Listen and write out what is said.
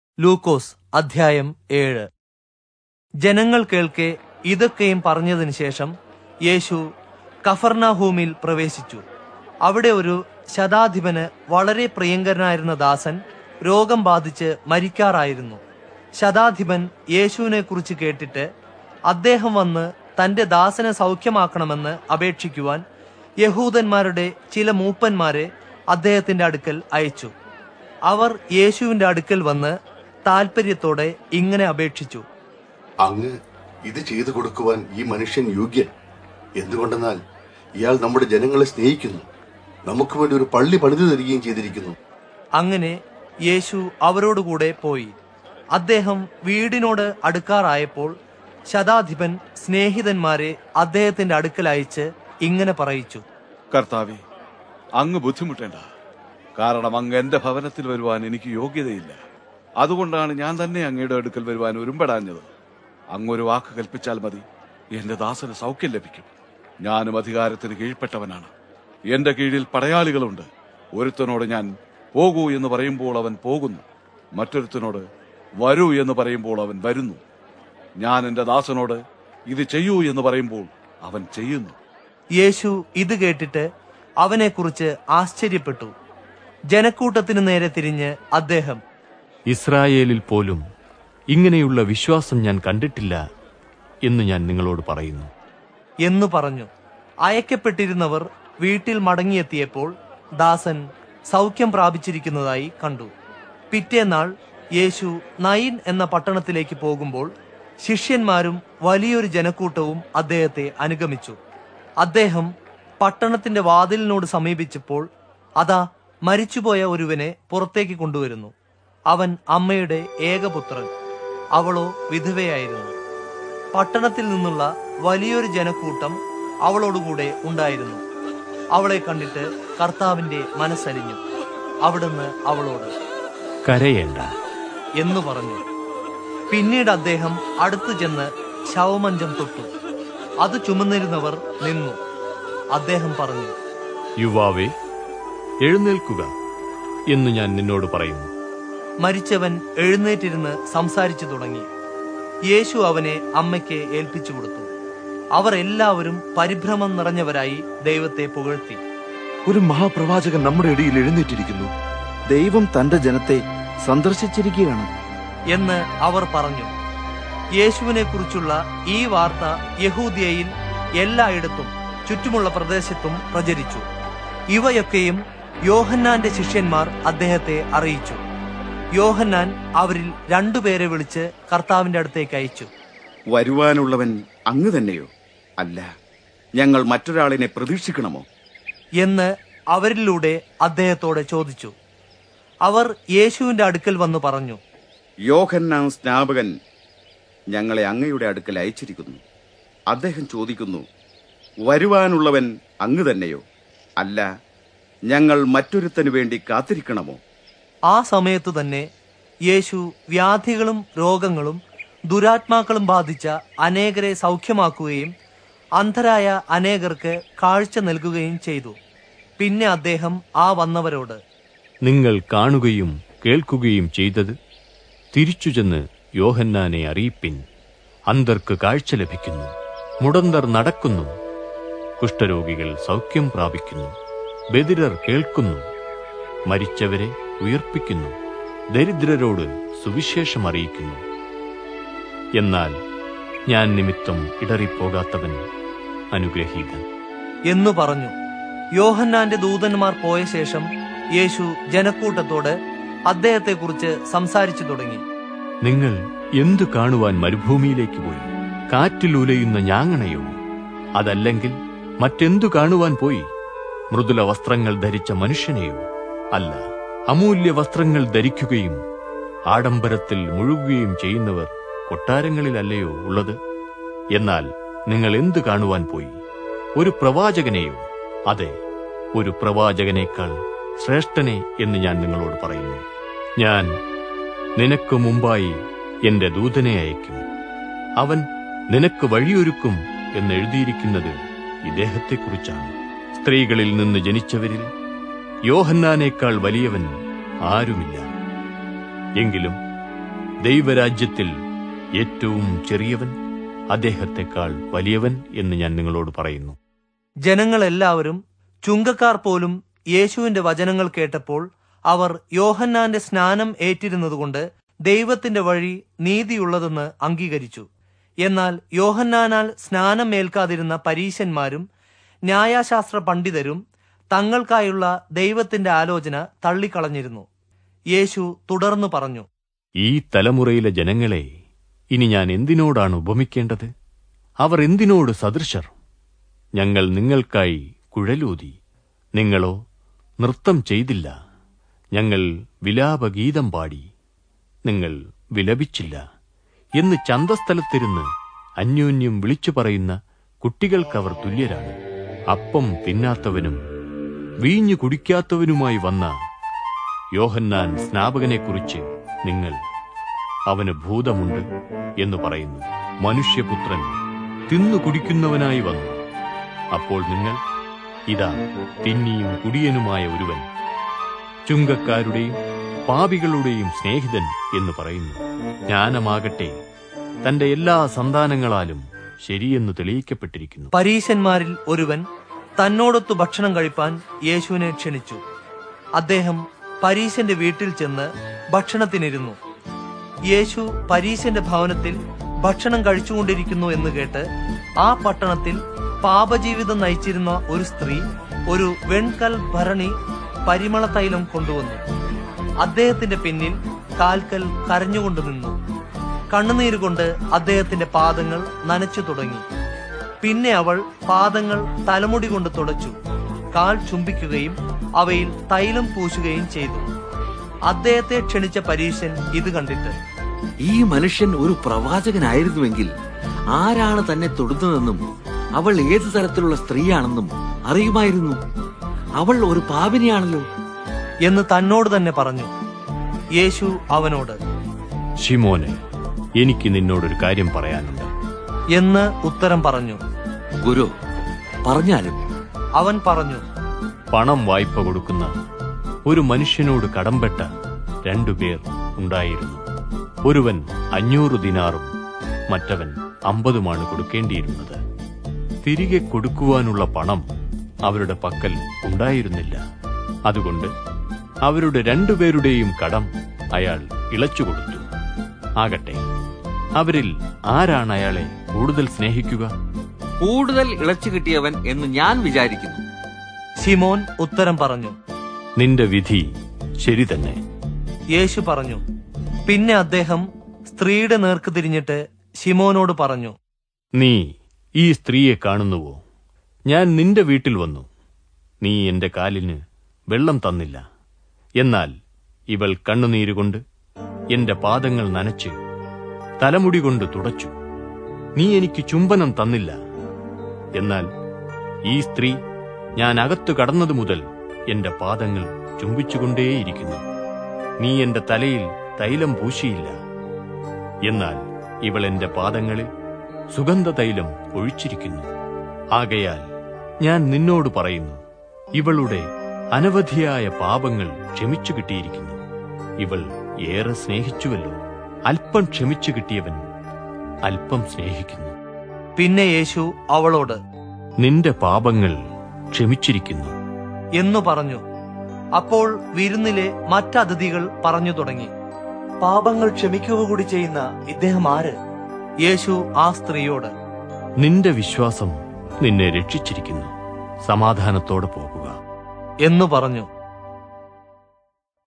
ലൂക്കോസ് അധ്യായം 7. ജനങ്ങൾ കേൾക്കെ ഇതൊക്കെയും പറഞ്ഞതിനു ശേഷം യേശു കഫർനഹൂമിൽ പ്രവേശിച്ചു. അവിടെ ഒരു ശതാധിപന് വളരെ പ്രിയങ്കരനായിരുന്ന ദാസൻ രോഗം ബാധിച്ച് മരിക്കാറായിരുന്നു. ശതാധിപൻ യേശുവിനെ കുറിച്ച് കേട്ടിട്ട് അദ്ദേഹം വന്ന് തന്റെ ദാസനെ സൗഖ്യമാക്കണമെന്ന് അപേക്ഷിക്കുവാൻ യഹൂദന്മാരുടെ ചില മൂപ്പന്മാരെ അദ്ദേഹത്തിന്റെ അടുക്കൽ അയച്ചു. അവർ യേശുവിന്റെ അടുക്കൽ വന്ന് താൽപര്യത്തോടെ ഇങ്ങനെ അപേക്ഷിച്ചു: അങ്ങ് ഇത് ചെയ്തു കൊടുക്കുവാൻ ഈ മനുഷ്യൻ യോഗ്യൻ. എന്തുകൊണ്ടെന്നാൽ ഇയാൾ നമ്മുടെ ജനങ്ങളെ സ്നേഹിക്കുന്നു, നമുക്ക് വേണ്ടി ഒരു പള്ളി പണിതു തരികയും ചെയ്തിരിക്കുന്നു. അങ്ങനെ യേശു അവരോടുകൂടെ പോയി. അദ്ദേഹം വീടിനോട് അടുക്കാറായപ്പോൾ ശതാധിപൻ സ്നേഹിതന്മാരെ അദ്ദേഹത്തിന്റെ അടുക്കൽ അയച്ച് ഇങ്ങനെ പറയിച്ചു: കർത്താവേ, അങ്ങ് ബുദ്ധിമുട്ടേണ്ട. കാരണം അങ്ങ് എന്റെ ഭവനത്തിൽ വരുവാൻ എനിക്ക് യോഗ്യതയില്ല. അതുകൊണ്ടാണ് ഞാൻ തന്നെ അങ്ങയുടെ അടുക്കൽ വരുവാൻ ഒരുമ്പെടാഞ്ഞത്. അങ്ങൊരു വാക്ക് കൽപ്പിച്ചാൽ മതി, എന്റെ ദാസന് സൗഖ്യം ലഭിക്കും. ഞാനും അധികാരത്തിന് കീഴ്പ്പെട്ടവനാണ്. എന്റെ കീഴിൽ പടയാളികളുണ്ട്. ഒരുത്തനോട് ഞാൻ പോകൂ എന്ന് പറയുമ്പോൾ അവൻ പോകുന്നു, മറ്റൊരുത്തനോട് വരൂ എന്ന് പറയുമ്പോൾ അവൻ വരുന്നു. ഞാൻ എന്റെ ദാസനോട് ഇത് ചെയ്യൂ എന്ന് പറയുമ്പോൾ അവൻ ചെയ്യുന്നു. യേശു ഇത് കേട്ടിട്ട് അവനെക്കുറിച്ച് ആശ്ചര്യപ്പെട്ടു. ജനക്കൂട്ടത്തിനു നേരെ തിരിഞ്ഞ് അദ്ദേഹം: ഇസ്രായേലിൽ പോലും ഇങ്ങനെയുള്ള വിശ്വാസം ഞാൻ കണ്ടിട്ടില്ല എന്ന് ഞാൻ നിങ്ങളോട് പറയുന്നു എന്നു പറഞ്ഞു. അയക്കപ്പെട്ടിരുന്നവർ വീട്ടിൽ മടങ്ങിയെത്തിയപ്പോൾ ദാസൻ സൗഖ്യം പ്രാപിച്ചിരിക്കുന്നതായി കണ്ടു. പിറ്റേന്നാൾ യേശു നയിൻ എന്ന പട്ടണത്തിലേക്ക് പോകുമ്പോൾ ശിഷ്യന്മാരും വലിയൊരു ജനക്കൂട്ടവും അദ്ദേഹത്തെ അനുഗമിച്ചു. അദ്ദേഹം പട്ടണത്തിന്റെ വാതിലിനോട് സമീപിച്ചപ്പോൾ അതാ മരിച്ചുപോയ ഒരുവനെ പുറത്തേക്ക് കൊണ്ടുവരുന്നു. അവൻ അമ്മയുടെ ഏകപുത്രൻ, അവളോ വിധവയായിരുന്നു. പട്ടണത്തിൽ നിന്നുള്ള വലിയൊരു ജനക്കൂട്ടം അവളോടുകൂടെ ഉണ്ടായിരുന്നു. അവളെ കണ്ടിട്ട് കർത്താവിന്റെ മനസ്സലിഞ്ഞു. അവിടുന്ന് അവളോട് കരയേണ്ട എന്നു പറഞ്ഞു. പിന്നീട് അദ്ദേഹം അടുത്തു ചെന്ന് ശവമഞ്ചം തൊട്ടു. അത് ചുമന്നിരുന്നവർ നിന്നു. അദ്ദേഹം പറഞ്ഞു: യുവാവേ, എഴുന്നേൽക്കുക എന്ന് ഞാൻ നിന്നോട് പറയുന്നു. മരിച്ചവൻ എഴുന്നേറ്റിരുന്ന് സംസാരിച്ചു തുടങ്ങി. യേശു അവനെ അമ്മയ്ക്ക് ഏൽപ്പിച്ചു കൊടുത്തു. അവർ എല്ലാവരും പരിഭ്രമം നിറഞ്ഞവരായി ദൈവത്തെ പുകഴ്ത്തി. ഒരു മഹാപ്രവാചകൻ നമ്മുടെ ഇടയിൽ എഴുന്നേറ്റിരിക്കുന്നു. ദൈവം തന്റെ ജനത്തെ സന്ദർശിച്ചിരിക്കുകയാണ് എന്ന് അവർ പറഞ്ഞു. യേശുവിനെ കുറിച്ചുള്ള ഈ വാർത്ത യഹൂദ്യയിൽ എല്ലായിടത്തും ചുറ്റുമുള്ള പ്രദേശത്തും പ്രചരിച്ചു. ഇവയൊക്കെയും യോഹന്നാന്റെ ശിഷ്യന്മാർ അദ്ദേഹത്തെ അറിയിച്ചു. യോഹന്നാൻ അവരിൽ 2 പേരെ വിളിച്ച് കർത്താവിന്റെ അടുത്തേക്ക് അയച്ചു. വരുവാനുള്ളവൻ അങ്ങ് തന്നെയോ? അല്ല, ഞങ്ങൾ മറ്റൊരാളിനെ പ്രതീക്ഷിക്കണമോ എന്ന് അവരിലൂടെ അദ്ദേഹത്തോട് ചോദിച്ചു. അവർ യേശുവിന്റെ അടുക്കൽ വന്നു പറഞ്ഞു: യോഹന്നാൻ സ്നാപകൻ ഞങ്ങളെ അങ്ങയുടെ അടുക്കൽ അയച്ചിരിക്കുന്നു. അദ്ദേഹം ചോദിക്കുന്നു, വരുവാനുള്ളവൻ അങ്ങ് തന്നെയോ? അല്ല, ഞങ്ങൾ മറ്റൊരുത്തനു വേണ്ടി കാത്തിരിക്കണമോ? ആ സമയത്തു തന്നെ യേശു വ്യാധികളും രോഗങ്ങളും ദുരാത്മാക്കളും ബാധിച്ച അനേകരെ സൗഖ്യമാക്കുകയും അന്ധരായ അനേകർക്ക് കാഴ്ച നൽകുകയും ചെയ്തു. പിന്നെ അദ്ദേഹം ആ വന്നവരോട്: നിങ്ങൾ കാണുകയും കേൾക്കുകയും ചെയ്തത് തിരിച്ചു ചെന്ന് യോഹന്നാനെ അറിയിപ്പിൻ. അന്ധർക്ക് കാഴ്ച ലഭിക്കുന്നു, മുടന്തർ നടക്കുന്നു, കുഷ്ഠരോഗികൾ സൗഖ്യം പ്രാപിക്കുന്നു, ബധിരർ കേൾക്കുന്നു, മരിച്ചവരെ ഉയർപ്പിക്കുന്നു, ദരിദ്രരോട് സുവിശേഷം അറിയിക്കുന്നു. എന്നാൽ ഞാൻ നിമിത്തം ഇടറിപ്പോകാത്തവൻ അനുഗ്രഹീതൻ എന്നു പറഞ്ഞു. യോഹന്നാന്റെ ദൂതന്മാർ പോയ ശേഷം യേശു ജനക്കൂട്ടത്തോട് അദ്ദേഹത്തെക്കുറിച്ച് സംസാരിച്ചു തുടങ്ങി. നിങ്ങൾ എന്തു കാണുവാൻ മരുഭൂമിയിലേക്ക് പോയി? കാറ്റിൽ ഉലയുന്ന ഞാങ്ങണയോ? അതല്ലെങ്കിൽ മറ്റെന്തു കാണുവാൻ പോയി? മൃദുല വസ്ത്രങ്ങൾ ധരിച്ച മനുഷ്യനെയോ? അല്ല, അമൂല്യ വസ്ത്രങ്ങൾ ധരിക്കുകയും ആഡംബരത്തിൽ മുഴുകുകയും ചെയ്യുന്നവർ കൊട്ടാരങ്ങളിലല്ലയോ ഉള്ളത്? എന്നാൽ നിങ്ങൾ എന്തു കാണുവാൻ പോയി? ഒരു പ്രവാചകനെയോ? അതെ, ഒരു പ്രവാചകനേക്കാൾ ശ്രേഷ്ഠനെ എന്ന് ഞാൻ നിങ്ങളോട് പറയുന്നു. ഞാൻ നിനക്ക് മുമ്പായി എന്റെ ദൂതനെ അയക്കും. അവൻ നിനക്ക് വഴിയൊരുക്കും എന്നെഴുതിയിരിക്കുന്നത് ഇദ്ദേഹത്തെക്കുറിച്ചാണ്. സ്ത്രീകളിൽ നിന്ന് ജനിച്ചവരിൽ യോഹന്നാനേക്കാൾ വലിയവൻ ആരുമില്ല. എങ്കിലും ദൈവരാജ്യത്തിൽ ഏറ്റവും ചെറിയവൻ അദ്ദേഹത്തെക്കാൾ വലിയവൻ എന്ന് ഞാൻ നിങ്ങളോട് പറയുന്നു. ജനങ്ങളെല്ലാവരും, ചുങ്കക്കാർ പോലും യേശുവിന്റെ വചനങ്ങൾ കേട്ടപ്പോൾ അവർ യോഹന്നാന്റെ സ്നാനം ഏറ്റിരുന്നതുകൊണ്ട് ദൈവത്തിന്റെ വഴി നീതിയുള്ളതെന്ന് അംഗീകരിച്ചു. എന്നാൽ യോഹന്നാനാൽ സ്നാനം ഏൽക്കാതിരുന്ന പരീശന്മാരും ന്യായശാസ്ത്ര പണ്ഡിതരും തങ്ങൾക്കായുള്ള ദൈവത്തിന്റെ ആലോചന തള്ളിക്കളഞ്ഞിരുന്നു. യേശു തുടർന്നു പറഞ്ഞു, ഈ തലമുറയിലെ ജനങ്ങളെ ഇനി ഞാൻ എന്തിനോടാണ് ഉപമിക്കേണ്ടത്? അവർ എന്തിനോട് സദൃശർ? ഞങ്ങൾ നിങ്ങൾക്കായി കുഴലൂതി, നിങ്ങളോ നൃത്തം ചെയ്തില്ല. ഞങ്ങൾ വിലാപഗീതം പാടി, നിങ്ങൾ വിലപിച്ചില്ല എന്ന് ചന്തസ്ഥലത്തിരുന്ന് അന്യോന്യം വിളിച്ചു പറയുന്ന കുട്ടികൾക്കവർ തുല്യരാണ്. അപ്പം തിന്നാത്തവനും വീഞ്ഞു കുടിക്കാത്തവനുമായി വന്ന യോഹന്നാൻ സ്നാപകനെക്കുറിച്ച് നിങ്ങൾ അവന് ഭൂതമുണ്ട് എന്ന് പറയുന്നു. മനുഷ്യപുത്രൻ തിന്നു കുടിക്കുന്നവനായി വന്നു. അപ്പോൾ നിങ്ങൾ, ഇതാ തിന്നിയും കുടിയനുമായ ഒരുവൻ, ചുങ്കക്കാരുടെയും പാപികളുടെയും സ്നേഹിതൻ എന്ന് പറയുന്നു. ജ്ഞാനമാകട്ടെ തന്റെ എല്ലാ സന്താനങ്ങളാലും ശരിയെന്ന് തെളിയിക്കപ്പെട്ടിരിക്കുന്നു. പരീശന്മാരിൽ ഒരുവൻ തന്നോടൊത്തു ഭക്ഷണം കഴിപ്പാൻ യേശുവിനെ ക്ഷണിച്ചു. അദ്ദേഹം പരീശന്റെ വീട്ടിൽ ചെന്ന് ഭക്ഷണത്തിനിരുന്നു. യേശു പരീശന്റെ ഭവനത്തിൽ ഭക്ഷണം കഴിച്ചുകൊണ്ടിരിക്കുന്നു എന്ന് കേട്ട് ആ പട്ടണത്തിൽ പാപജീവിതം നയിച്ചിരുന്ന ഒരു സ്ത്രീ ഒരു വെൺകൽ ഭരണി പരിമള തൈലം കൊണ്ടുവന്നു. അദ്ദേഹത്തിന്റെ പിന്നിൽ കാൽക്കൽ കരഞ്ഞുകൊണ്ടു നിന്നു. കണ്ണുനീരുകൊണ്ട് അദ്ദേഹത്തിന്റെ പാദങ്ങൾ നനച്ചു തുടങ്ങി. പിന്നെ അവൾ പാദങ്ങൾ തലമുടി കൊണ്ട് തുടച്ചു, കാൽ ചുംബിക്കുകയും അവയിൽ തൈലം പൂശുകയും ചെയ്തു. അദ്ദേഹത്തെ ക്ഷണിച്ച പരീശൻ ഇത് കണ്ടിട്ട്, ഈ മനുഷ്യൻ ഒരു പ്രവാചകനായിരുന്നുവെങ്കിൽ ആരാണ് തന്നെ തൊടുന്നതെന്നും അവൾ ഏതു തരത്തിലുള്ള സ്ത്രീയാണെന്നും അറിയുമായിരുന്നു. അവൾ ഒരു പാപിനിയാണല്ലോ എന്ന് തന്നോട് തന്നെ പറഞ്ഞു. യേശു അവനോട്, ശിമോനെ, എനിക്ക് നിന്നോടൊരു കാര്യം പറയാനുണ്ട് എന്ന് ഉത്തരം പറഞ്ഞു. ഗുരു, പറഞ്ഞാലും. അവൻ പറഞ്ഞു, പണം വായ്പ കൊടുക്കുന്ന ഒരു മനുഷ്യനോട് കടംപെട്ട 2 പേർ ഉണ്ടായിരുന്നു. ഒരുവൻ 500 ദിനാറും മറ്റവൻ 50 കൊടുക്കേണ്ടിയിരുന്നത്. തിരികെ കൊടുക്കുവാനുള്ള പണം അവരുടെ പക്കൽ ഉണ്ടായിരുന്നില്ല. അതുകൊണ്ട് അവരുടെ 2 പേരുടെയും കടം അയാൾ ഇളച്ചുകൊടുത്തു. ആകട്ടെ, അവരിൽ ആരാണ് അയാളെ കൂടുതൽ സ്നേഹിക്കുക? കൂടുതൽ ഇളച്ചു കിട്ടിയവൻ എന്ന് ഞാൻ വിചാരിക്കുന്നു. ശിമോൻ ഉത്തരം പറഞ്ഞു, നിന്റെ വിധി ശരി തന്നെ. യേശു പറഞ്ഞു. പിന്നെ അദ്ദേഹം സ്ത്രീയുടെ നേർക്ക് തിരിഞ്ഞിട്ട് ശിമോനോട് പറഞ്ഞു, നീ ഈ സ്ത്രീയെ കാണുന്നുവോ? ഞാൻ നിന്റെ വീട്ടിൽ വന്നു. നീ എന്റെ കാലിന് വെള്ളം തന്നില്ല. എന്നാൽ ഇവൾ കണ്ണുനീരുകൊണ്ട് എന്റെ പാദങ്ങൾ നനച്ച് തലമുടി കൊണ്ട് തുടച്ചു. നീ എനിക്ക് ചുംബനം തന്നില്ല. എന്നാൽ ഈ സ്ത്രീ ഞാൻ അകത്തു കടന്നതു മുതൽ എന്റെ പാദങ്ങൾ ചുംബിച്ചുകൊണ്ടേയിരിക്കുന്നു. നീ എന്റെ തലയിൽ തൈലം പൂശിയില്ല. എന്നാൽ ഇവൾ എന്റെ പാദങ്ങളിൽ സുഗന്ധ തൈലം ഒഴിച്ചിരിക്കുന്നു. ആകയാൽ ഞാൻ നിന്നോട് പറയുന്നു, ഇവളുടെ അനവധിയായ പാപങ്ങൾ ക്ഷമിച്ചു കിട്ടിയിരിക്കുന്നു. ഇവൾ ഏറെ സ്നേഹിച്ചുവല്ലോ. അല്പം ക്ഷമിച്ചു കിട്ടിയവൻ അല്പം സ്നേഹിക്കുന്നു. പിന്നെ യേശു അവളോട്, നിന്റെ പാപങ്ങൾ ക്ഷമിച്ചിരിക്കുന്നു എന്നു പറഞ്ഞു. അപ്പോൾ വിരുന്നിലെ മറ്റതിഥികൾ പറഞ്ഞു തുടങ്ങി, പാപങ്ങൾ ക്ഷമിക്കുക കൂടി ചെയ്യുന്ന ഇദ്ദേഹം ആര്? യേശു ആ സ്ത്രീയോട്, നിന്റെ വിശ്വാസം നിന്നെ രക്ഷിച്ചിരിക്കുന്നു. സമാധാനത്തോടെ പോകുക എന്നു പറഞ്ഞു.